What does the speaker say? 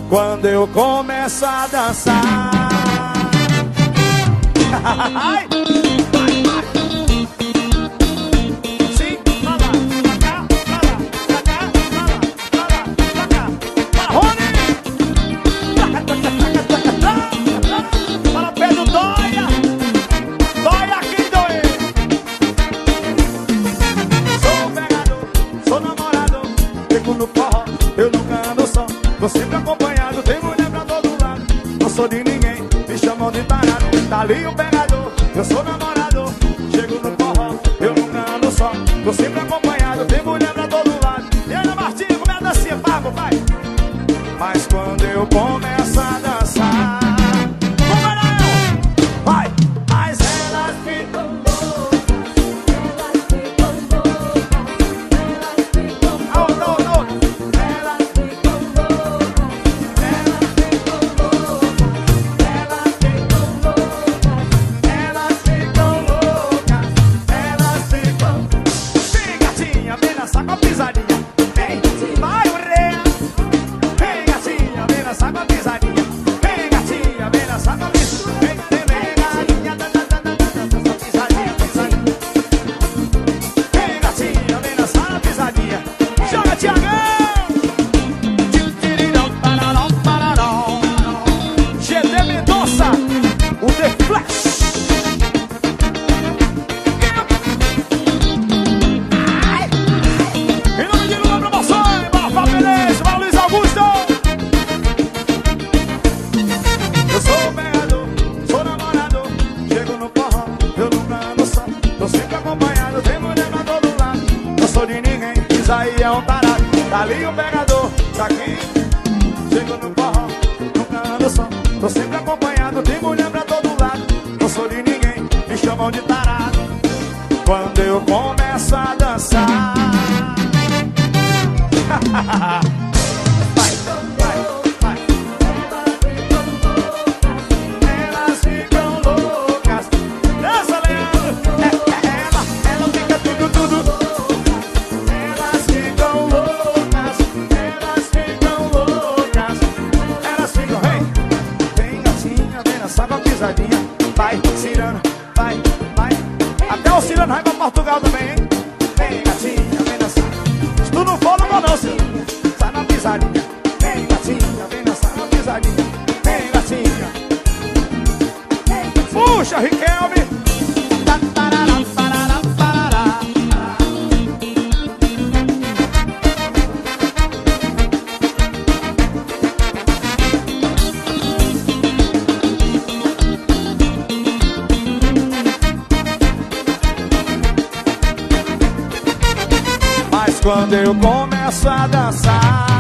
quando eu começo a dançar. Sim, pra lá, pra cá, pra lá, pra cá, pra lá, pra lá, pra cá. Marrone! Fala, Pedro, doia! Doia quem doer! Sou pegador, sou namorado, fico no forró, eu nunca ando só. Tô sempre acompanhado, tem mulher pra todo lado. Não sou de ninguém, me chamam de tarado. Tá ali o pegador, eu sou namorado. Chego no forró, eu nunca ando só. Tô sempre acompanhado, tem mulher pra todo lado. E aí, Martinho, como é a dancinha? Vai, papai. Mas quando eu começo a dançar, como era eu? Vai! Mas elas ficam loucas, elas ficam loucas, elas ficam loucas. Não, não, não. Elas ficam loucas, elas ficam loucas, elas ficam loucas, elas ficam loucas, elas ficam. Vem, gatinha, vem dançar com a pisadinha. Vem, vai, ureia. Vem, gatinha, vem dançar com a pisadinha. Vem, gatinha, vem dançar com a pisadinha. Vem, gatinha, dança pisadinha, pisadinha. Vem, gatinha, vem dançar na pisadinha. Joga, Tiagão! GD Mendonça, o The Flash. Em nome de Lula Promoções, bora Fábio Menezes, bora Luiz Augusto. Eu sou pegador, sou namorado. Chego no forró, eu nunca ando só. Tô sempre acompanhado, tem mulher pra todo lado. Não sou de ninguém, isso aí é um tarado. Tá ali o pegador, tá aqui. Chego no forró, nunca ando só. Tô sempre acompanhado, tem mulher pra todo lado. Não sou de ninguém, me chamam de tarado. Quando eu começo a dançar. Vai, vai, vai. Elas ficam loucas. Dança, Leandro. Ela fica tudo. Elas ficam loucas. Elas ficam loucas. Elas ficam, vem, gatinha, vem dançar com a pisadinha. Vai, Cirano, vai. Até o Cirano vai pra Portugal também, hein? Vem, gatinha, vem dançar. Se tu não for, não vou não, Cirano. Sai na pisadinha. Vem, gatinha, vem dançar na pisadinha. Vem, gatinha. Puxa, Riquelme. Mas quando eu começo a dançar,